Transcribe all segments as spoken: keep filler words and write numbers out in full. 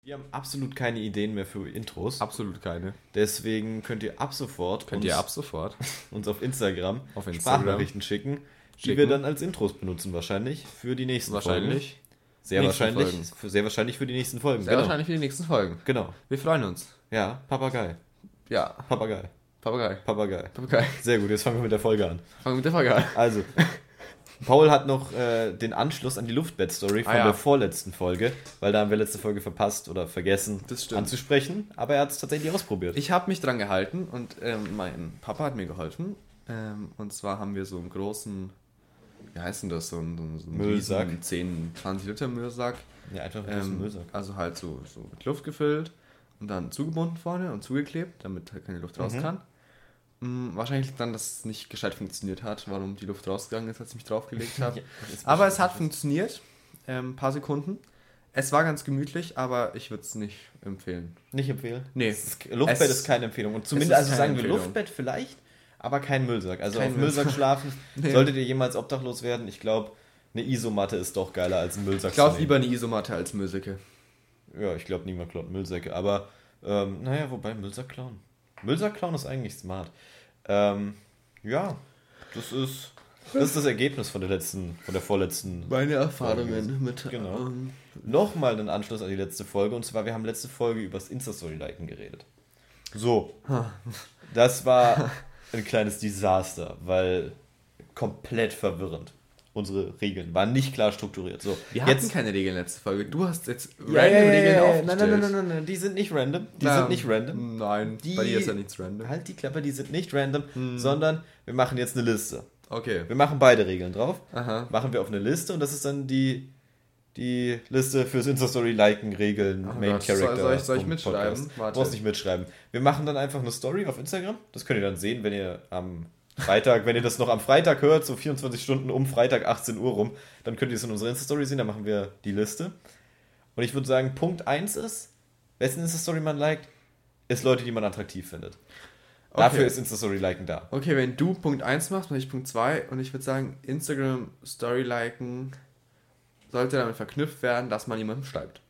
Wir haben absolut keine Ideen mehr für Intros. Absolut keine. Deswegen könnt ihr ab sofort Könnt uns, ihr ab sofort uns auf Instagram, auf Instagram Sprachnachrichten schicken, die schicken. wir dann als Intros benutzen wahrscheinlich für die nächsten Wahrscheinlich. Folgen. Sehr Nächsten wahrscheinlich. Folgen. Für, sehr wahrscheinlich für die nächsten Folgen. Sehr genau. wahrscheinlich für die nächsten Folgen. Genau. Wir freuen uns. Ja, Papagei. Ja, Papagei. Papagei. Papagei. Papagei. Sehr gut, jetzt fangen wir mit der Folge an. Fangen wir mit der Folge an. Also, Paul hat noch äh, den Anschluss an die Luftbett-Story von Ah, ja. der vorletzten Folge, weil da haben wir letzte Folge verpasst oder vergessen Das stimmt. anzusprechen, aber er hat es tatsächlich ausprobiert. Ich habe mich dran gehalten und ähm, mein Papa hat mir geholfen. Ähm, und zwar haben wir so einen großen, wie heißt denn das, so einen, so einen Müllsack. riesen zehn, zwanzig Liter Müllsack. Ja, einfach ein ähm, Ähm, Müllsack. also halt so, so mit Luft gefüllt und dann zugebunden vorne und zugeklebt, damit halt keine Luft raus Mhm. kann. Hm, wahrscheinlich dann, dass es nicht gescheit funktioniert hat, warum die Luft rausgegangen ist, als ich mich draufgelegt habe. Ja, das ist Aber es bestimmt hat funktioniert, ein ähm, paar Sekunden. Es war ganz gemütlich, aber ich würde es nicht empfehlen. Nicht empfehlen? Nee. Es ist, Luftbett Es- ist keine Empfehlung. Und es zumindest, ist also keine sagen wir Empfehlung. Luftbett vielleicht, aber kein Müllsack. Also Kein auf Müllsack Müllsack. schlafen, Nee. solltet ihr jemals obdachlos werden, ich glaube, eine Isomatte ist doch geiler als ein Müllsack. Ich glaube zu lieber nehmen. eine Isomatte als Müllsäcke. Ja, ich glaube, niemand klaut Müllsäcke, aber ähm, naja, wobei Müllsack klauen. Müllsack klauen ist eigentlich smart. Ähm, ja, das ist, das ist das Ergebnis von der letzten, von der vorletzten. Meine Erfahrungen mit... Genau. Ähm, Nochmal einen Anschluss an die letzte Folge, und zwar, wir haben letzte Folge über das Insta-Story-Liken geredet. So, das war ein kleines Desaster, weil komplett verwirrend. Unsere Regeln waren nicht klar strukturiert. So, wir hatten jetzt keine Regeln letzte Folge. Du hast jetzt ja, ja, ja, ja, ja. aufgestellt. Nein, nein, nein, nein, nein, nein, die sind nicht random. Die Na, sind nicht random. Nein, Die- bei dir ist ja nichts random. Halt die Klappe, die sind nicht random, Hm. sondern wir machen jetzt eine Liste. Okay. Wir machen beide Regeln drauf. Aha. Machen wir auf eine Liste und das ist dann die, die Liste fürs Insta-Story-Liken, Regeln, Oh Main Gott, Character. soll- soll ich- soll ich Punkt, mitschreiben? Podcast. Warte. Du brauchst nicht mitschreiben. Wir machen dann einfach eine Story auf Instagram. Das könnt ihr dann sehen, wenn ihr am Freitag, wenn ihr das noch am Freitag hört, so vierundzwanzig Stunden um Freitag achtzehn Uhr rum, dann könnt ihr es in unserer Insta-Story sehen, dann machen wir die Liste. Und ich würde sagen, Punkt eins ist, wessen Insta-Story man liked, ist Leute, die man attraktiv findet. Dafür Okay. ist Insta-Story-Liken da. Okay, wenn du Punkt eins machst, mache ich Punkt zwei und ich würde sagen, Instagram Story liken sollte damit verknüpft werden, dass man jemandem schreibt.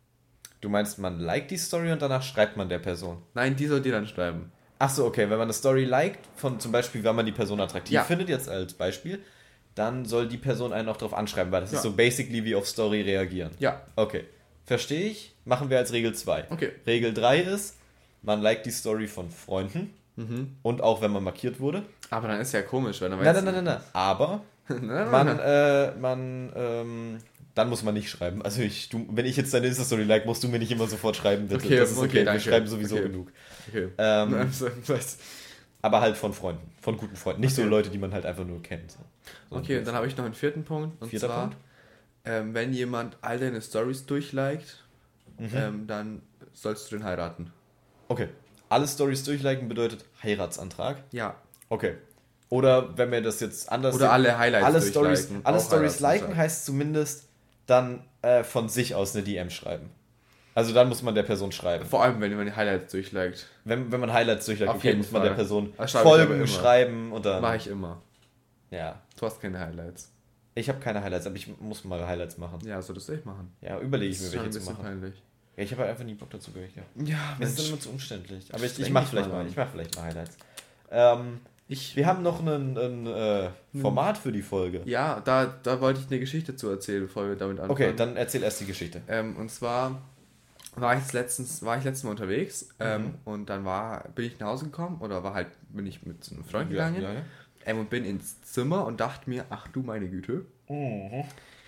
Du meinst, man liked die Story und danach schreibt man der Person. Nein, die soll dir dann schreiben. Achso, okay, wenn man eine Story liked, von zum Beispiel, wenn man die Person attraktiv Ja. findet, jetzt als Beispiel, dann soll die Person einen auch darauf anschreiben, weil das Ja. ist so basically wie auf Story reagieren. Ja, Okay, verstehe ich, machen wir als Regel zwei. okay. Regel drei ist, man liked die Story von Freunden Mhm. und auch wenn man markiert wurde. Aber dann ist ja komisch, wenn er Nein, nein, nein, nein, nein. Aber nein, nein, man, nein. äh, man, ähm, dann muss man nicht schreiben. Also ich, du, wenn ich jetzt deine Insta-Story like, musst du mir nicht immer sofort schreiben, bitte. Okay, das ist okay, okay, wir danke. schreiben sowieso Okay. genug. Okay. Ähm, Was? aber halt von Freunden, von guten Freunden. Nicht so Okay. Leute, die man halt einfach nur kennt. So. So Okay, und dann habe ich noch einen vierten Punkt. Und Vierter zwar, Punkt? Ähm, wenn jemand all deine Stories durchliked, Mhm. ähm, dann sollst du den heiraten. Okay. Alle Stories durchliken bedeutet Heiratsantrag. Ja. Okay. Oder wenn wir das jetzt anders Oder sehen, alle Highlights alle durchliken, Stories, alle auch Stories Heiratsantrag. liken heißt zumindest dann äh, von sich aus eine D M schreiben. Also dann muss man der Person schreiben. Vor allem, wenn man die Highlights durchliked. Wenn, wenn man Highlights durchliked, Auf okay, jeden muss man Fall. der Person Das schreibe ich aber folgen, immer. schreiben und dann... Mache ich immer. Ja. Du hast keine Highlights. Ich habe keine Highlights, aber ich muss mal Highlights machen. Ja, solltest du echt machen. Ja, überlege ich Das mir, ist schon welche ein zu bisschen machen. peinlich. Ja, ich habe halt einfach nie Bock dazu gehabt. Ja. Ja, Es ist dann immer zu umständlich. Aber ich, ich Streng mache dich vielleicht mal mal, an. ich mach vielleicht mal Highlights. Ähm, Ich, wir haben noch ein, ein äh, Format für die Folge. ja, da, da wollte ich eine Geschichte zu erzählen, bevor wir damit anfangen. Okay, dann erzähl erst die Geschichte. Ähm, und zwar war ich jetzt letztens, war ich letztens Mal unterwegs ähm, Mhm. und dann war, bin ich nach Hause gekommen oder war halt, bin ich mit einem Freund Ja, gegangen ja, ja. Ähm, und bin ins Zimmer und dachte mir, ach du meine Güte. Mhm.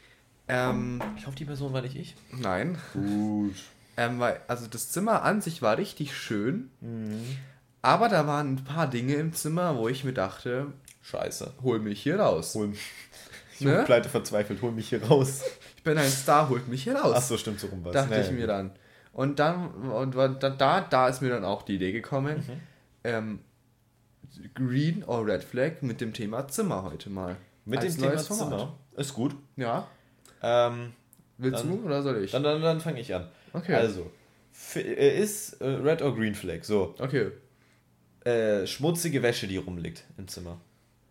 Ähm, Ich hoffe, die Person war nicht ich. nein. Gut. Ähm, weil, also das Zimmer an sich war richtig schön, Mhm. aber da waren ein paar Dinge im Zimmer, wo ich mir dachte, Scheiße. hol mich hier raus. Hol mich. Ich Ne? bin pleite verzweifelt, hol mich hier raus. Ich bin ein Star, holt mich hier raus. Ach so, stimmt, so rum was. dachte Naja, ich mir gut. dann. Und dann, und da, da, da ist mir dann auch die Idee gekommen, Mhm. ähm, Green or Red Flag mit dem Thema Zimmer heute mal. Mit Als dem Thema neues Format. Zimmer. Ist gut. Ja. Ähm, Willst Dann- du oder soll ich? dann dann, dann fange ich an. Okay. Also, f- äh, ist äh, Red or Green Flag. So, Okay. äh, schmutzige Wäsche, die rumliegt im Zimmer.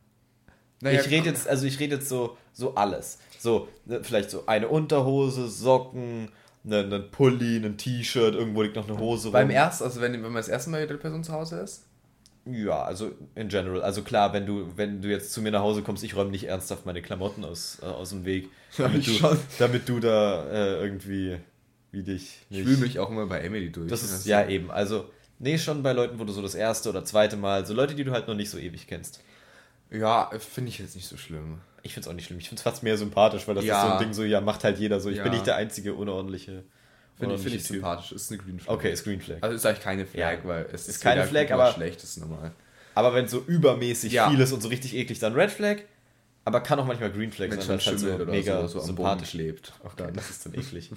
Naja, ich rede jetzt, also ich rede jetzt so, so alles. So, ne, vielleicht so eine Unterhose, Socken, einen, einen Pulli, ein T-Shirt, irgendwo liegt noch eine Hose rum. Beim ersten, also wenn, wenn man das erste Mal mit der Person zu Hause ist? Ja, also in general. Also klar, wenn du, wenn du jetzt zu mir nach Hause kommst, ich räume nicht ernsthaft meine Klamotten aus, äh, aus dem Weg, damit, Ja, ich du, schon. damit du da äh, irgendwie wie dich Ich wühle mich auch immer bei Emily durch. Das ist, Also, ja eben, also, nee, schon bei Leuten, wo du so das erste oder zweite Mal, so Leute, die du halt noch nicht so ewig kennst. Ja, finde ich jetzt nicht so schlimm. Ich find's auch nicht schlimm, ich find's fast mehr sympathisch, weil das Ja. ist so ein Ding so, ja, macht halt jeder so, ich Ja. bin nicht der einzige unordentliche, Finde ich, find unordentliche ich Typ. sympathisch. Ist eine Green Flag. Okay, ist Green Flag. Also ist eigentlich keine Flag, Ja. weil es Ist ist keine weder Flag, gut noch aber- schlecht, ist normal. Aber wenn so übermäßig Ja. viel ist und so richtig eklig, dann Red Flag, aber kann auch manchmal Green Flag Wenn sein, schon weil es halt Schimmel so oder mega so, so am Boden sympathisch. klebt. Okay, Dann- das ist dann eklig.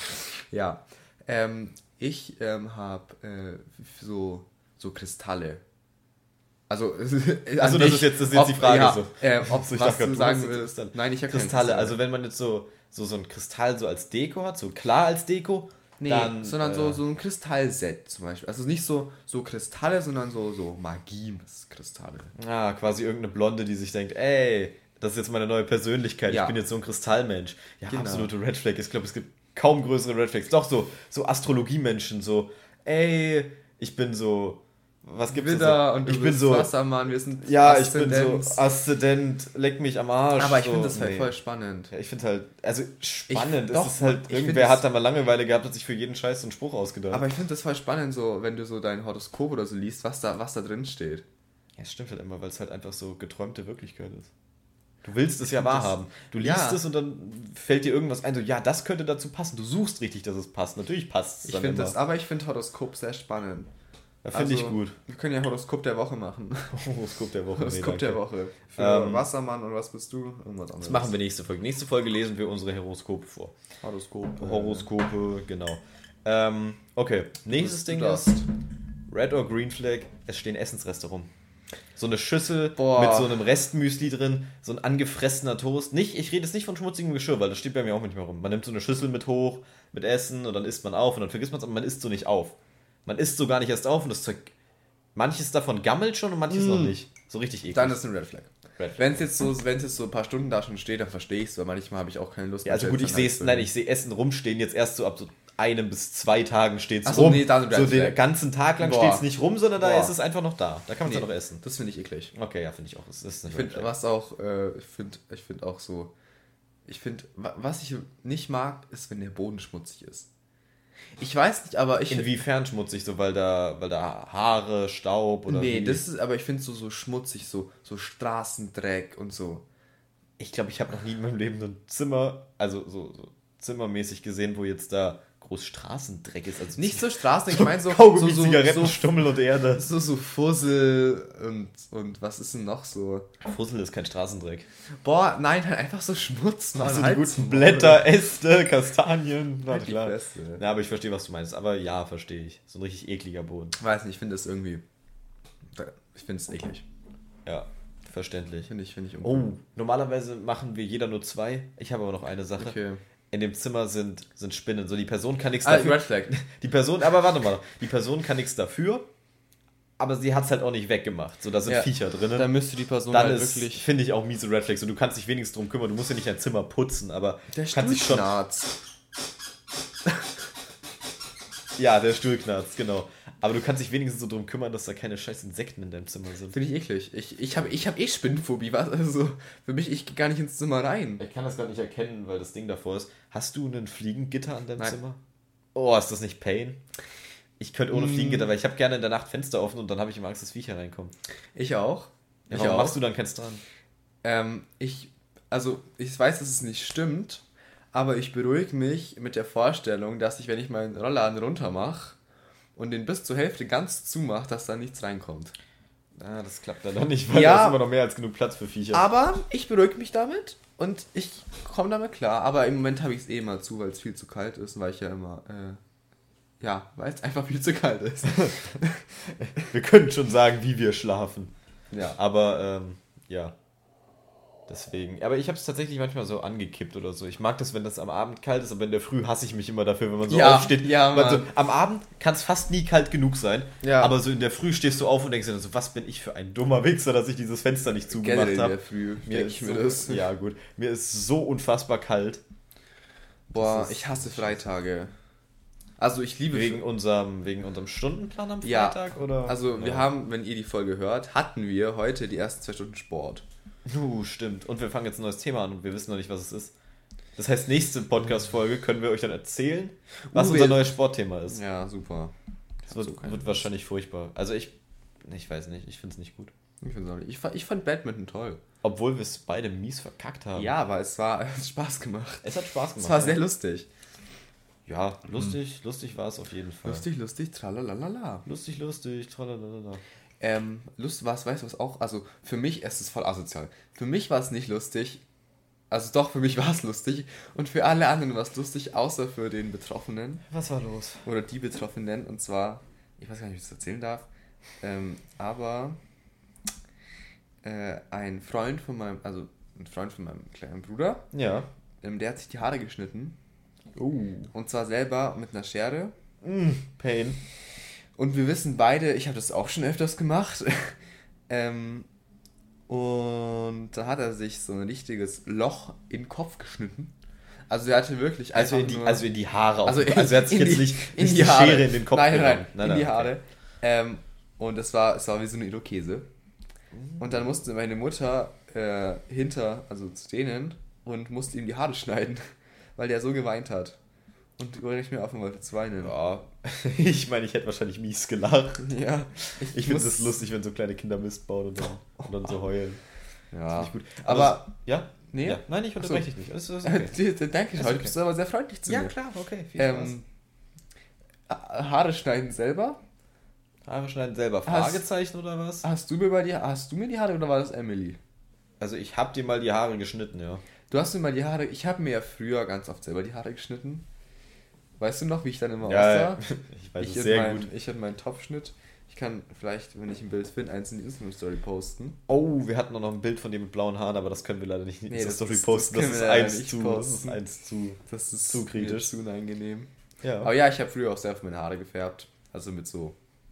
Ja. Ähm, ich ähm, habe äh, so, so Kristalle. Also, Also das ist jetzt, das ist jetzt die Frage ja, so. Äh, ob Also ich was dachte grad, du du sagen hast jetzt willst. Kristalle. Nein, ich habe Kristalle, also wenn man jetzt so, so, so ein Kristall so als Deko hat, so klar als Deko, Nee, dann, sondern äh, so, so ein Kristallset zum Beispiel. Also nicht so, so Kristalle, sondern so, so Magie-Kristalle. Ah, quasi irgendeine Blonde, die sich denkt, ey, das ist jetzt meine neue Persönlichkeit, Ja. ich bin jetzt so ein Kristallmensch. Ja, Genau. absolute Red Flag. Ich glaube, es gibt kaum größere Red Flags. Doch, so, so Astrologiemenschen, so, ey, ich bin so, was gibt's da Widder so? und du ich bin bist so, Wassermann, wir sind ja, ich bin Aszendent. so Aszendent, leck mich am Arsch. Aber ich so. finde das halt Nee. voll spannend. Ja, ich finde halt, also spannend, Ich- doch, es ist halt, ich find irgendwer das- hat da mal Langeweile gehabt und sich für jeden Scheiß so einen Spruch ausgedacht. Aber ich finde das voll spannend, so, wenn du so dein Horoskop oder so liest, was da, was da drin steht. Ja, es stimmt halt immer, weil es halt einfach so geträumte Wirklichkeit ist. Du willst es ja find das- wahrhaben. Du liest Ja. es und dann fällt dir irgendwas ein, so, ja, das könnte dazu passen. Du suchst richtig, dass es passt. Natürlich passt es Ich dann finde immer. das, aber ich finde Horoskop sehr spannend. Ja, finde ich Also, gut. Wir können ja Horoskop der Woche machen. Horoskop der Woche. Horoskop nee, der danke. Woche. Für Ähm, Wassermann und was bist du? Irgendwas anderes. Das machen wir nächste Folge. Nächste Folge lesen wir unsere Horoskope vor. Horoskop. äh, Horoskope, genau. Ähm, okay, nächstes du Ding darfst. ist Red or Green Flag, es stehen Essensreste rum. So eine Schüssel Boah. mit so einem Restmüsli drin, so ein angefressener Toast. Nicht, ich rede jetzt nicht von schmutzigem Geschirr, weil das steht bei mir auch manchmal rum. Man nimmt so eine Schüssel mit hoch, mit Essen und dann isst man auf und dann vergisst man es, aber man isst so nicht auf. Man isst so gar nicht erst auf und das Zeug, manches davon gammelt schon und manches noch nicht. So richtig eklig. Dann ist ein Red Flag. Red Flag. Wenn es jetzt so, wenn es jetzt so ein paar Stunden da schon steht, dann verstehe ich es, weil manchmal habe ich auch keine Lust Ja, also mehr, gut, ich dann sehe halt es, so- nein, ich sehe Essen rumstehen jetzt erst so ab so einem bis zwei Tagen steht es Ach so, rum. nee, dann Red so den Flag. ganzen Tag lang Boah. steht es nicht rum, sondern da Boah. ist es einfach noch da. Da kann man es Nee, ja noch essen. Das finde ich eklig. Okay, ja, finde ich auch. Das ist eine Ich Red finde, Flag. was auch, äh, ich finde, ich finde auch so, ich finde, wa- was ich nicht mag, ist, wenn der Boden schmutzig ist. Ich weiß nicht, aber ich. Inwiefern schmutzig, so weil da, weil da Haare, Staub oder nee, wie? das ist, aber ich finde so, so schmutzig, so, so Straßendreck und so. Ich glaube, ich habe noch nie in meinem Leben ein Zimmer, also so, so zimmermäßig gesehen, wo jetzt da groß Straßendreck ist. Also Nicht so Straßendreck, ich meine so, so, Kaugummi, so, Zigaretten, so, Stummel und Erde. so, so Fussel und, und was ist denn noch so? Fussel ist kein Straßendreck. Boah, nein, halt einfach so Schmutz, Mann. Also die halt's guten Maul. Blätter, Äste, Kastanien. Na Halt die klar. Fresse. Ja, aber ich verstehe, was du meinst. Aber ja, verstehe ich. So ein richtig ekliger Boden. Weiß nicht, ich finde das irgendwie, ich finde es eklig. Ja, verständlich. Finde ich, finde ich Oh, normalerweise machen wir jeder nur zwei. Ich habe aber noch eine Sache. Okay. In dem Zimmer sind, sind Spinnen. So, die Person kann nichts Ah, dafür. Red Flag. Die Person, aber warte mal, die Person kann nichts dafür, aber sie hat es halt auch nicht weggemacht. So, da sind Ja, Viecher drin. Da müsste die Person Dann halt ist, wirklich... finde ich, auch miese Red Flags. Und du kannst dich wenigstens drum kümmern. Du musst ja nicht dein Zimmer putzen, aber Der du kannst dich schon. Stuhlknarz. Ja, der Stuhl knarzt, genau. Aber du kannst dich wenigstens so drum kümmern, dass da keine scheiß Insekten in deinem Zimmer sind. Finde ich eklig. Ich, ich habe ich hab eh Spinnenphobie, was? Also, für mich, ich gehe gar nicht ins Zimmer rein. Ich kann das gar nicht erkennen, weil das Ding davor ist. Hast du ein Fliegengitter an deinem Nein. Zimmer? Oh, ist das nicht Pain? Ich könnte ohne Mm. Fliegengitter, weil ich habe gerne in der Nacht Fenster offen und dann habe ich immer Angst, dass Viecher reinkommen. Ich auch. Ja, Ich warum auch. machst du dann keins dran? Ähm, ich, also, ich weiß, dass es nicht stimmt, aber ich beruhige mich mit der Vorstellung, dass ich, wenn ich meinen Rollladen runter mache und den bis zur Hälfte ganz zumache, dass da nichts reinkommt. Ah, das klappt dann noch nicht, weil Ja. da ist immer noch mehr als genug Platz für Viecher. Aber ich beruhige mich damit und ich komme damit klar. Aber im Moment habe ich es eh mal zu, weil es viel zu kalt ist, weil ich ja immer, äh, ja, weil es einfach viel zu kalt ist. Wir können schon sagen, wie wir schlafen. Ja. Aber, ähm, ja. Deswegen. Aber ich habe es tatsächlich manchmal so angekippt oder so. Ich mag das, wenn das am Abend kalt ist, aber in der Früh hasse ich mich immer dafür, wenn man so Ja, aufsteht. ja, Weil so, Mann. am Abend kann es fast nie kalt genug sein. Ja. Aber so in der Früh stehst du auf und denkst dir so, was bin ich für ein dummer Wichser, dass ich dieses Fenster nicht zugemacht Generell in der habe. Früh Mir denke ist ich mir so, das. ja, gut. Mir ist so unfassbar kalt. Boah, ist, ich hasse Freitage. Also ich liebe... Wegen unserem, wegen unserem Stundenplan am ja, Freitag? Oder? Also wir ja. haben, wenn ihr die Folge hört, hatten wir heute die ersten zwei Stunden Sport. Uh, stimmt. Und wir fangen jetzt ein neues Thema an und wir wissen noch nicht, was es ist. Das heißt, nächste Podcast-Folge können wir euch dann erzählen, was uh, unser neues Sportthema ist. Ja, super. Das wird, so wird wahrscheinlich furchtbar. Also ich, ich weiß nicht, ich finde es nicht gut. Ich, find's auch nicht. Ich, ich fand Badminton toll. Obwohl wir es beide mies verkackt haben. Ja, aber es war es hat Spaß gemacht. Es hat Spaß gemacht. Es war ja. sehr lustig. Ja, lustig, hm. lustig war es auf jeden Fall. Lustig, lustig, tralalala. Lustig, lustig, tralalala. Ähm, Lust, was, weißt du was auch? Also für mich ist es voll asozial. Für mich war es nicht lustig. Also doch, für mich war es lustig. Und für alle anderen war es lustig, außer für den Betroffenen. Was war los? Oder die Betroffenen. Und zwar, ich weiß gar nicht, wie ich das erzählen darf. Ähm, aber äh, ein Freund von meinem, also ein Freund von meinem kleinen Bruder. Ja. Ähm, der hat sich die Haare geschnitten. Uh. Und zwar selber mit einer Schere. Mm, Pain. Und wir wissen beide, ich habe das auch schon öfters gemacht. ähm, und da hat er sich so ein richtiges Loch in den Kopf geschnitten. Also er hatte wirklich also einfach in die, nur... Also in die Haare. Also, in, also er hat sich jetzt die, nicht, in nicht die, die Haare. Schere in den Kopf nein, genommen. Nein, nein, in die nein, Haare. Okay. Ähm, und es war, es war wie so eine Irokese. Und dann musste meine Mutter äh, hinter, also zu denen, und musste ihm die Haare schneiden, weil der so geweint hat. Und ich nicht mehr aufhören wollte zu weinen. Ja, ich meine, ich hätte wahrscheinlich mies gelacht. Ja. Ich, ich finde es lustig, wenn so kleine Kinder Mist bauen und dann, und dann so heulen. Ja. Nicht gut. Aber, aber ja? Nee? Ja. Nein, ich unterbreche dich nicht. Das ist okay. Danke, heute bist du aber sehr freundlich zu ja, mir. Ja, klar, okay. Viel ähm, Haare schneiden selber? Haare schneiden selber. Fragezeichen hast, oder was? Hast du mir bei dir, hast du mir die Haare oder war das Emily? Also ich habe dir mal die Haare geschnitten, ja. Du hast mir mal die Haare, ich habe mir ja früher ganz oft selber die Haare geschnitten. Weißt du noch, wie ich dann immer ja, aussah? Ich weiß ich es sehr mein, gut. Ich hatte meinen Topfschnitt. Ich kann vielleicht, wenn ich ein Bild finde, eins in die Instagram-Story posten. Oh, wir hatten noch ein Bild von dir mit blauen Haaren, aber das können wir leider nicht in die nee, Story das, posten. Das, das, das ist eins zu, das ist eins zu Das ist zu kritisch. Zu unangenehm. Ja. Aber ja, ich habe früher auch selbst meine Haare gefärbt. Also mit so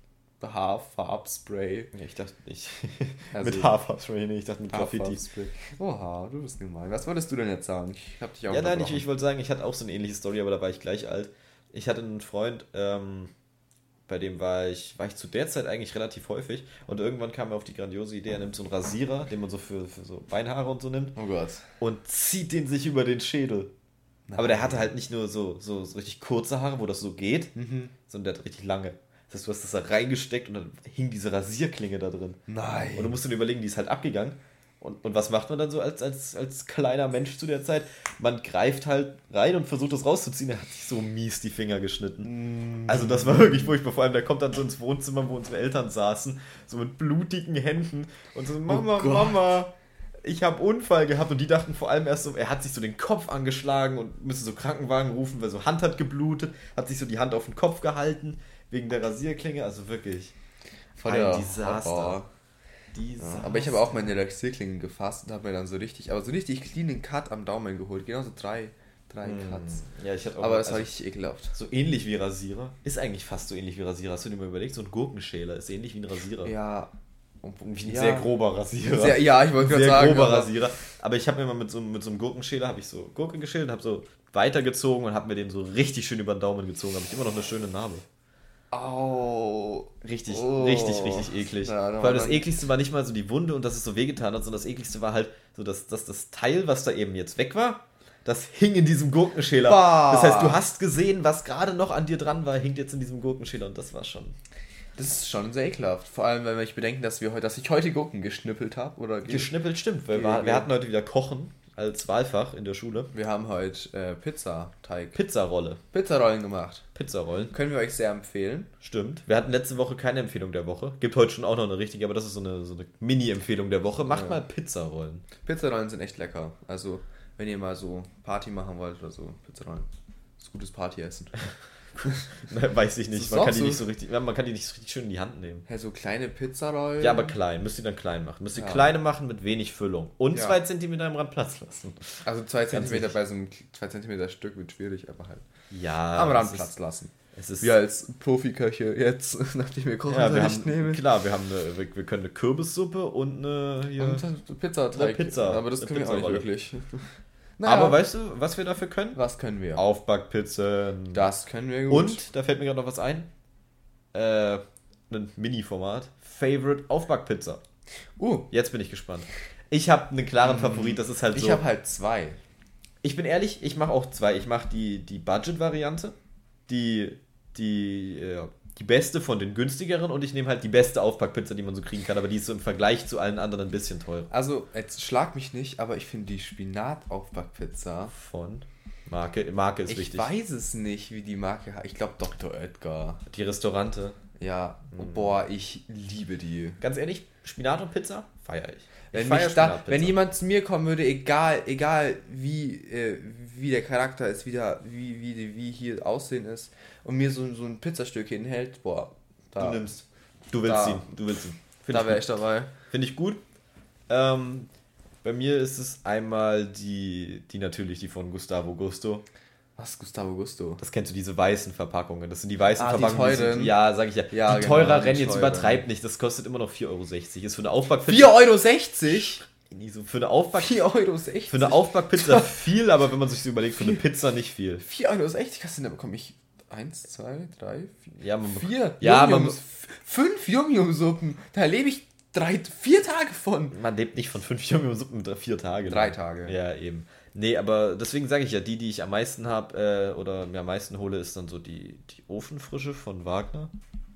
Haarfarbspray. Ja, ich dachte nicht. Also mit Haarfarbspray, nee, ich dachte mit Graffiti. Oha, du bist gemein. Was wolltest du denn jetzt sagen? Ich hab dich auch Ja, nein, ich, ich wollte sagen, ich hatte auch so eine ähnliche Story, aber da war ich gleich alt. Ich hatte einen Freund, ähm, bei dem war ich, war ich zu der Zeit eigentlich relativ häufig und irgendwann kam er auf die grandiose Idee, er nimmt so einen Rasierer, den man so für, für so Beinhaare und so nimmt. Oh Gott. Und zieht den sich über den Schädel. Nein. Aber der hatte halt nicht nur so, so, so richtig kurze Haare, wo das so geht, mhm. sondern der hat richtig lange. Das heißt, du hast das da reingesteckt und dann hing diese Rasierklinge da drin. Nein. Und du musst dir überlegen, die ist halt abgegangen. Und, und was macht man dann so als, als, als kleiner Mensch zu der Zeit? Man greift halt rein und versucht das rauszuziehen. Er hat sich so mies die Finger geschnitten. Mm. Also das war wirklich furchtbar. Vor allem, der kommt dann so ins Wohnzimmer, wo unsere Eltern saßen, so mit blutigen Händen und so, Mama, oh Mama, ich habe Unfall gehabt. Und die dachten vor allem erst so, er hat sich so den Kopf angeschlagen und müsste so Krankenwagen rufen, weil so Hand hat geblutet, hat sich so die Hand auf den Kopf gehalten, wegen der Rasierklinge. Also wirklich Voll ein der Desaster. Horror. Ja, aber ich habe auch meine Rasierklingen gefasst und habe mir dann so richtig, aber so richtig cleanen Cut am Daumen geholt. Genau so drei, drei mm. Cuts. Ja, ich hatte auch aber das also war richtig ekelhaft. So ähnlich wie Rasierer. Ist eigentlich fast so ähnlich wie Rasierer. Hast du dir mal überlegt? So ein Gurkenschäler ist ähnlich wie ein Rasierer. Ja. Wie ein ja. sehr grober Rasierer. Sehr, ja, ich wollte gerade sagen. Sehr grober Rasierer. Aber ich habe mir mal mit so, mit so einem Gurkenschäler, habe ich so Gurken geschält und habe so weitergezogen und habe mir den so richtig schön über den Daumen gezogen. Habe ich immer noch eine schöne Narbe. Oh. Richtig, oh. richtig, richtig eklig. Ja, Weil das ekligste war nicht mal so die Wunde und dass es so wehgetan hat, sondern das ekligste war halt so, dass, dass das Teil, was da eben jetzt weg war, das hing in diesem Gurkenschäler. Bah. Das heißt, du hast gesehen, was gerade noch an dir dran war, hing jetzt in diesem Gurkenschäler und das war schon... Das ist schon sehr ekelhaft. Vor allem, wenn ich bedenke, dass, wir heute, dass ich heute Gurken geschnippelt habe. Oder geschnippelt stimmt, weil wir, wir hatten heute wieder Kochen als Wahlfach in der Schule. Wir haben heute äh, Pizzateig. Pizzarolle. Pizzarollen gemacht. Pizzarollen. Können wir euch sehr empfehlen. Stimmt. Wir hatten letzte Woche keine Empfehlung der Woche. Gibt heute schon auch noch eine richtige, aber das ist so eine, so eine Mini-Empfehlung der Woche. Macht ja. mal Pizzarollen. Pizzarollen sind echt lecker. Also, wenn ihr mal so Party machen wollt oder so, Pizzarollen. Das ist gutes Partyessen. Weiß ich nicht. Man kann, die so nicht so richtig, man kann die nicht so richtig schön in die Hand nehmen. Hey, so kleine Pizzarollen. Ja, aber klein. Müsst ihr dann klein machen. Müsst ihr ja. kleine machen mit wenig Füllung. Und ja. zwei Zentimeter am Rand Platz lassen. Also zwei Zentimeter bei so einem zwei Zentimeter Stück wird schwierig, aber halt ja, am Rand Platz lassen. Es ist wir als Profiköche jetzt, nachdem wir kochen, ja, wir haben, nehmen. Klar, wir, haben eine, wir, wir können eine Kürbissuppe und eine, hier, und Pizzateig. Eine Pizza. Aber das können wir auch nicht wirklich. Naja. Aber weißt du, was wir dafür können? Was können wir? Aufbackpizzen. Das können wir gut. Und, da fällt mir gerade noch was ein, äh, ein Mini-Format. Favorite Aufbackpizza. Uh. Jetzt bin ich gespannt. Ich habe einen klaren Favorit, das ist halt so. Ich habe halt zwei. Ich bin ehrlich, ich mache auch zwei. Ich mache die, die Budget-Variante, die, die, äh, die beste von den günstigeren und ich nehme halt die beste Aufbackpizza, die man so kriegen kann, aber die ist so im Vergleich zu allen anderen ein bisschen teurer. Also, jetzt schlag mich nicht, aber ich finde die Spinat-Aufbackpizza Von Marke, Marke ist ich wichtig. Ich weiß es nicht, wie die Marke heißt. Ich glaube Doktor Oetker. Die Restaurante. Ja, boah, ich liebe die. Ganz ehrlich, Spinat und Pizza feiere ich. Wenn, ich mich feier da, wenn jemand zu mir kommen würde, egal, egal wie, äh, wie der Charakter ist, wie, der, wie, wie, wie hier Aussehen ist und mir so, so ein Pizzastück hinhält, boah, da, du nimmst. Du willst da, ihn. Du willst ihn. Find da wäre ich dabei. Finde ich gut. Ähm, bei mir ist es einmal die, die natürlich die von Gustavo Gusto. Was, Gustavo Gusto? Das kennst du, diese weißen Verpackungen. Das sind die weißen ah, Verpackungen. Die teuren. Die sind, ja, sag ich ja. ja die genau, teurer die Rennen, jetzt teuren. übertreibt nicht. Das kostet immer noch vier Euro sechzig. Ist für eine Aufbackpizza. vier Euro sechzig? So für eine Aufback vier Euro sechzig? Für eine Aufbackpizza viel, aber wenn man sich so überlegt, für eine Pizza nicht viel. vier Euro sechzig? Hast du denn, bekomme ich eins, zwei, drei, vier? Ja, man vier? Ja, Yum-Yums. man, fünf Yum-Yum-Suppen. Da lebe ich drei, vier Tage von. Man lebt nicht von fünf Yum-Yum-Suppen mit vier Tage. Drei Tage. Ja, eben. Nee, aber deswegen sage ich ja, die, die ich am meisten habe äh, oder mir am meisten hole, ist dann so die, die Ofenfrische von Wagner.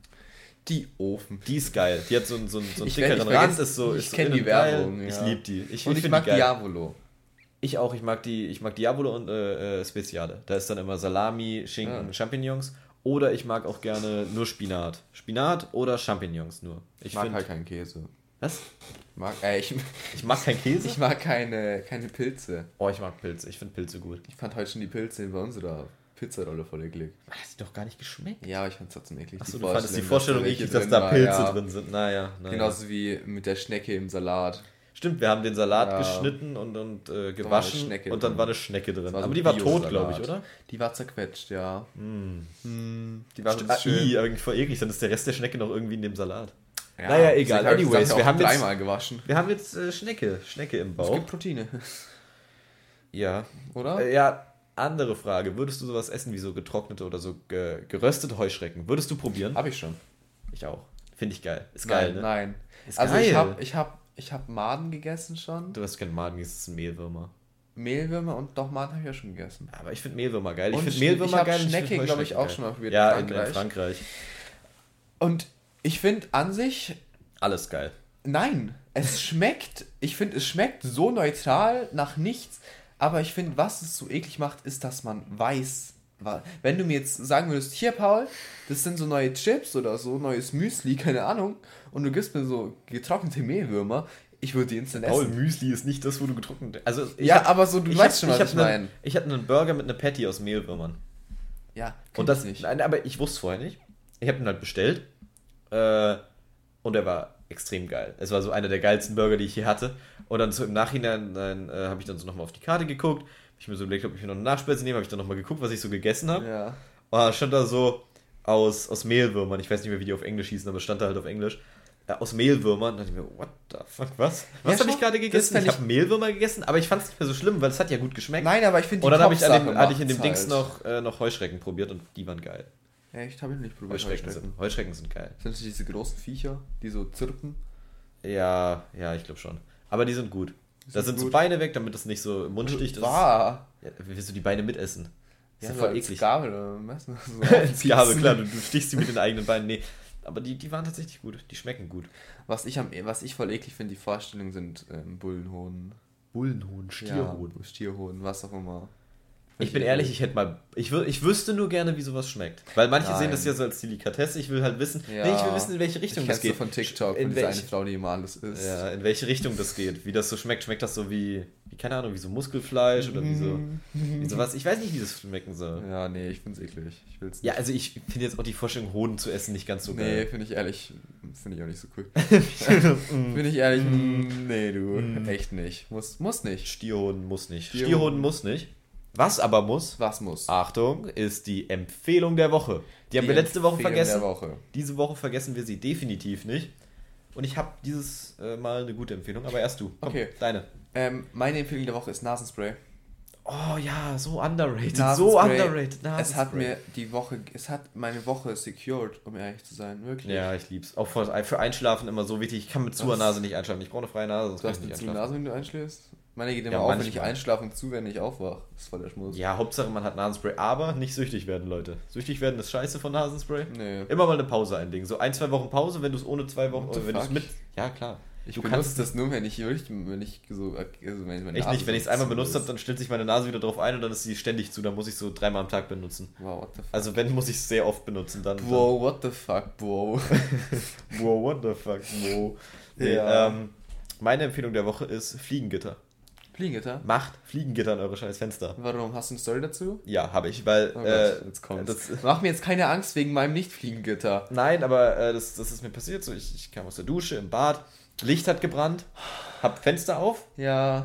Die Ofen. Die ist geil. Die hat so, einen- so, einen- so einen Ich dickeren werd- ich Rand. vergesse- Ist so, ich ist so kenn die innen geil. Werbung, Ich ja. liebe die. Ich, Und ich, find mag die geil. Diavolo. Ich auch. Ich mag die, ich mag Diavolo und äh, äh, Speziale. Da ist dann immer Salami, Schinken, Ja. Champignons. Oder ich mag auch gerne nur Spinat. Spinat oder Champignons nur. Ich Ich mag find- halt keinen Käse. Was? Mag, äh, ich, Ich mag keinen Käse? ich mag keine, keine Pilze. Oh, ich mag Pilze. Ich finde Pilze gut. Ich fand heute schon die Pilze bei unserer Pizzarolle voll eklig. Ah, hat die doch gar nicht geschmeckt. Ja, aber ich fand es trotzdem eklig. Achso, Die du fandest die Vorstellung, Vorstellung dass eklig, welche dass da war, Pilze ja. drin sind. Naja, naja. Genauso wie mit der Schnecke im Salat. Stimmt, wir haben den Salat Ja. geschnitten und, und äh, war eine gewaschen Schnecke und dann drin. war eine Schnecke drin. Das war so Aber die war tot, Bio-Salat. glaube ich, oder? Die war zerquetscht, ja. Mm. Hm, die war Stimmt, ah, schön. i, irgendwie voll eklig, dann ist der Rest der Schnecke noch irgendwie in dem Salat. Ja, Naja, egal. deswegen hab ich Anyways, das wir auch haben jetzt- dreimal gewaschen. Wir haben jetzt äh, Schnecke, Schnecke im Es Bauch. gibt Proteine, Ja. oder? Äh, ja, andere Frage. Würdest du sowas essen wie so getrocknete oder so ge geröstete Heuschrecken? Würdest du probieren? Hab ich schon. Ich auch. Finde ich geil. Ist geil, nein, ne? nein. Ist Also geil. ich hab, ich hab, ich hab Maden gegessen schon. Du hast keinen Magen, das sind Mehlwürmer. Mehlwürmer und doch Maden habe ich ja schon gegessen. Aber ich finde Mehlwürmer geil. Ich Und finde ich Mehlwürmer hab geil. und Schnecke, find glaub ich, Heuschrecken auch geil. schon mal probiert Ja, in in, in Frankreich. Frankreich. Und ich finde an sich, Alles geil. nein, es schmeckt, ich finde, es schmeckt so neutral nach nichts, aber ich finde, was es so eklig macht, ist, dass man weiß, wa- wenn du mir jetzt sagen würdest, hier Paul, das sind so neue Chips oder so, neues Müsli, keine Ahnung, und du gibst mir so getrocknete Mehlwürmer, ich würde die instant Paul, essen. Müsli ist nicht das, wo du getrocknet. Also ich Ja, hab- aber so, du ich weißt hab- schon, was ich, hab einen- meine. Ich hatte einen Burger mit einer Patty aus Mehlwürmern. Ja, Und das nicht. Nein, aber ich wusste es vorher nicht. Ich habe ihn halt bestellt. Äh, und er war extrem geil. Es war so einer der geilsten Burger, die ich hier hatte. Und dann so im Nachhinein äh, habe ich dann so nochmal auf die Karte geguckt. Hab ich mir so überlegt, ob ich mir noch eine Nachspeise nehme. Habe ich dann nochmal geguckt, was ich so gegessen habe. Ja. Und da stand da so aus, aus Mehlwürmern. Ich weiß nicht mehr, wie die auf Englisch hießen, aber es stand da halt auf Englisch. Äh, aus Mehlwürmern. Da dachte ich mir, what the fuck, was? Was Ja, habe ich schau, gerade das gegessen? fänd Ich ich- habe Mehlwürmer gegessen, aber ich fand es nicht mehr so schlimm, weil es hat ja gut geschmeckt. Nein, aber ich finde, Und dann habe ich, an dem, Kopfsache hatte ich in dem macht's Dings halt. noch, äh, noch Heuschrecken probiert und die waren geil. Echt, habe ich nicht probiert. Heuschrecken sind, Heuschrecken sind geil. Sind das diese großen Viecher, die so zirpen? Ja, ja, ich glaube schon. Aber die sind gut. Die Da sind sind so gut. Beine weg, damit es nicht so im Mund sticht. Das ist- War. Ja, wie willst du die Beine mitessen? Das ist ja, so voll als eklig. Gabel oder Messer. So Als Gabel, aufpieksen. klar, du, du stichst sie mit den eigenen Beinen. Nee, aber die, die waren tatsächlich gut. Die schmecken gut. Was ich, am, was ich voll eklig finde, die Vorstellungen sind ähm, Bullenhoden. Bullenhuhn, Ja, Stierhoden, was auch immer. Ich bin ehrlich, ich hätte mal. Ich, wür, ich wüsste nur gerne, wie sowas schmeckt. Weil manche Nein. sehen das ja so als Delikatesse. Ich will halt wissen. Ja. Nee, ich will wissen, in welche Ich Richtung kenn's das geht. so von TikTok, in von dieser eine welche, Frau, die immer alles isst. ja, in welche Richtung das geht. Wie das so schmeckt. Schmeckt das so wie, wie keine Ahnung, wie so Muskelfleisch oder wie so, wie sowas. Ich weiß nicht, wie das schmecken soll. Ja, nee, ich find's eklig. Ich will's nicht. Ja, also ich finde jetzt auch die Vorstellung, Hoden zu essen, nicht ganz so Nee, geil. finde ich ehrlich, finde ich auch nicht so cool. Finde ich ehrlich, mm, nee, du, Mm. echt nicht. Muss, muss nicht. Stierhoden muss nicht. Stierhoden. Stierhoden muss nicht. Was aber muss, Was muss? Achtung, ist die Empfehlung der Woche. Die haben Die wir letzte Woche Empfehlung vergessen. Der Woche. Diese Woche vergessen wir sie definitiv nicht. Und ich habe dieses äh, Mal eine gute Empfehlung, aber erst du. Komm, Okay. deine. Ähm, meine Empfehlung der Woche ist Nasenspray. Oh ja, so underrated. So Nasenspray. underrated. Es hat mir die Woche, es hat meine Woche secured, um ehrlich zu sein, wirklich. Ja, ich lieb's. Auch für, für Einschlafen immer so wichtig. Ich kann mit zuer Nase nicht einschlafen. Ich brauche eine freie Nase, sonst Du kann hast ich eine nicht zu einschlafen. Nase, wenn du einschläfst? Meine geht immer Ja, auf, wenn manchmal. ich einschlafe und zu, wenn ich aufwache. Das ist voll der Schmutz. Ja, Hauptsache man hat Nasenspray, aber nicht süchtig werden, Leute. Süchtig werden ist scheiße von Nasenspray. Nee. Immer mal eine Pause einlegen. So ein, zwei Wochen Pause, wenn du es ohne zwei Wochen, What the oder wenn du es fuck? mit... Ja, klar. Ich Du benutze kannst das nur, wenn ich wirklich, wenn ich so, also wenn ich meine Ich Nase nicht, wenn ich es so einmal zu benutzt ist. habe, dann stellt sich meine Nase wieder drauf ein und dann ist sie ständig zu. Dann muss ich so dreimal am Tag benutzen. Wow, what the fuck? Also wenn, muss ich es sehr oft benutzen. Dann, Wow, what the fuck, wow. Dann, wow, what the fuck, wow. Nee, Ja. ähm, meine Empfehlung der Woche ist Fliegengitter. Fliegengitter? Macht Fliegengitter an eure scheiß Fenster. Warum? Hast du eine Story dazu? Ja, habe ich, weil... Oh äh, Gott, jetzt kommt's. das, Mach mir jetzt keine Angst wegen meinem Nicht-Fliegengitter. Nein, aber äh, das, das ist mir passiert. So, ich, ich kam aus der Dusche, im Bad, Licht hat gebrannt, hab Fenster auf Ja.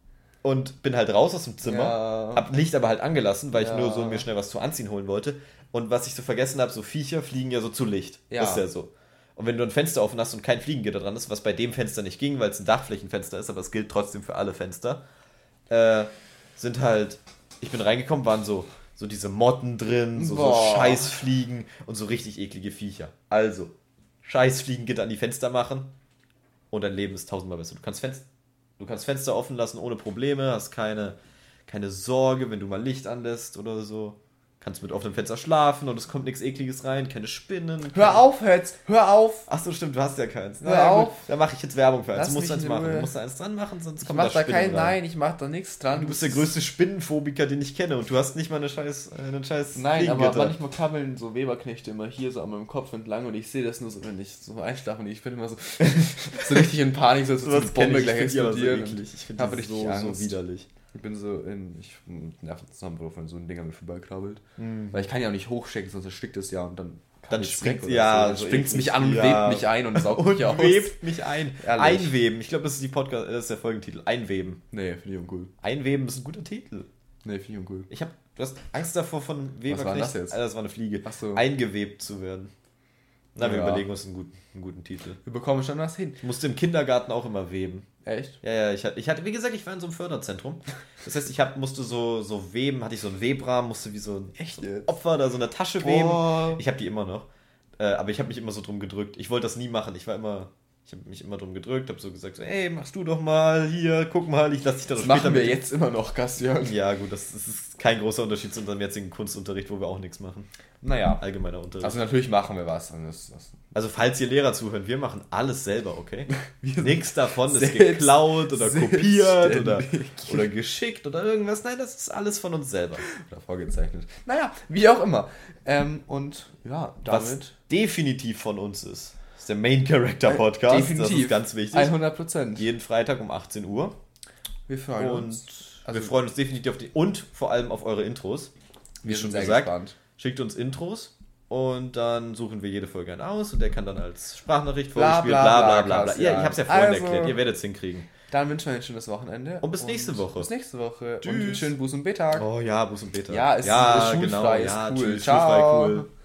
und bin halt raus aus dem Zimmer. Ja. Hab Licht aber halt angelassen, weil ich Ja. nur so mir schnell was zu anziehen holen wollte. Und was ich so vergessen habe, so Viecher fliegen ja so zu Licht. Ja. Das ist ja so. Und wenn du ein Fenster offen hast und kein Fliegengitter dran ist, was bei dem Fenster nicht ging, weil es ein Dachflächenfenster ist, aber es gilt trotzdem für alle Fenster, äh, sind halt, ich bin reingekommen, waren so, so diese Motten drin, so, so Boah. Scheißfliegen und so richtig eklige Viecher. Also, Scheißfliegengitter an die Fenster machen und dein Leben ist tausendmal besser. Du kannst Fenster, du kannst Fenster offen lassen ohne Probleme, hast keine, keine Sorge, wenn du mal Licht anlässt oder so. Kannst mit offenem Fenster schlafen und es kommt nichts Ekliges rein, keine Spinnen. Keine... Hör auf jetzt! Hör auf! Achso, stimmt, du hast ja keins. Hör Naja, auf. gut, da mache ich jetzt Werbung für eins. Lass Du musst mich eins in machen. Ruhe. Du musst da eins dran machen, sonst Ich kommt mach da da Spinnen kein, rein. nein, ich mach da nichts dran. Du bist der größte Spinnenphobiker, den ich kenne und du hast nicht mal eine scheiß, äh, einen scheiß Nein, aber Fliegengitter. manchmal krabbeln so Weberknechte immer hier so an meinem Kopf entlang und ich sehe das nur so, wenn ich so einschlafe und ich bin immer so, so richtig in Panik, so, so Sowas eine kenn Bombe ich, gleich ich find die aber so explodieren. eklig. Ich finde habe die richtig so, Angst. so widerlich. Ich bin so in, ich Nervenzusammenbruch, wenn so ein Ding an mir vorbeikrabbelt. Weil ich kann ja auch nicht hochstecken, sonst erstickt es ja und dann Mhm. Dann ich's springt weg oder ja, so. Dann so springt es eklig. mich an und Ja. webt mich ein und saugt Und mich aus. webt mich ein. Ehrlich. Einweben. Ich glaube, das ist die Podcast, das ist der Folgentitel. Einweben. Nee, finde ich uncool. Einweben ist ein guter Titel. Nee, finde ich uncool. Ich hab, du hast Angst davor von Weberknecht. war das jetzt? Ah, das war eine Fliege. Ach so. Eingewebt zu werden. Na, wir Ja. überlegen uns einen guten, einen guten Titel. Wir bekommen schon was hin. Ich musste im Kindergarten auch immer weben. Echt? Ja, ja, ich hatte, ich hatte, wie gesagt, ich war in so einem Förderzentrum. Das heißt, ich hab, musste so, so weben, hatte ich so einen Webrahmen, musste wie so ein, Echt so ein jetzt? Opfer da so eine Tasche Boah. weben. Ich habe die immer noch. Äh, aber ich habe mich immer so drum gedrückt. Ich wollte das nie machen. Ich war immer, ich habe mich immer drum gedrückt, habe so gesagt, so, ey, machst du doch mal hier, guck mal, ich lass dich da Das doch später machen wir mit- jetzt immer noch, Kastian. Ja, gut, das, das ist kein großer Unterschied zu unserem jetzigen Kunstunterricht, wo wir auch nichts machen. Naja. Allgemeiner Unterricht. Also natürlich machen wir was. Und das, das Also falls ihr Lehrer zuhören, wir machen alles selber, okay? Wir- Nichts davon ist Selbst- geklaut oder kopiert oder, selbstständig. oder geschickt oder irgendwas. Nein, das ist alles von uns selber. oder vorgezeichnet. Naja, wie auch immer. Ähm, und ja, Was damit... definitiv von uns ist, ist der Main Character Podcast. Äh, definitiv. Das ist ganz wichtig. hundert Prozent. Jeden Freitag um achtzehn Uhr. Wir freuen Und uns. Also, wir freuen uns definitiv auf die und vor allem auf eure Intros. Wie wir schon sind sehr gesagt, gespannt. schickt uns Intros. Und dann suchen wir jede Folge einen aus und der kann dann als Sprachnachricht Bla, vorgespielt, bla, bla bla, bla bla. bla. Klasse, Ja, ja. ich hab's ja vorhin Also- erklärt, ihr werdet es hinkriegen. Dann wünschen wir euch ein schönes Wochenende. Und bis nächste Woche. Bis nächste Woche. Und Tschüss. einen schönen Buß- und B-Tag. Oh ja, Bus und Beta. Ja, es ist- ist schulfrei, ist cool. tschüss, Ciao. schulfrei, cool.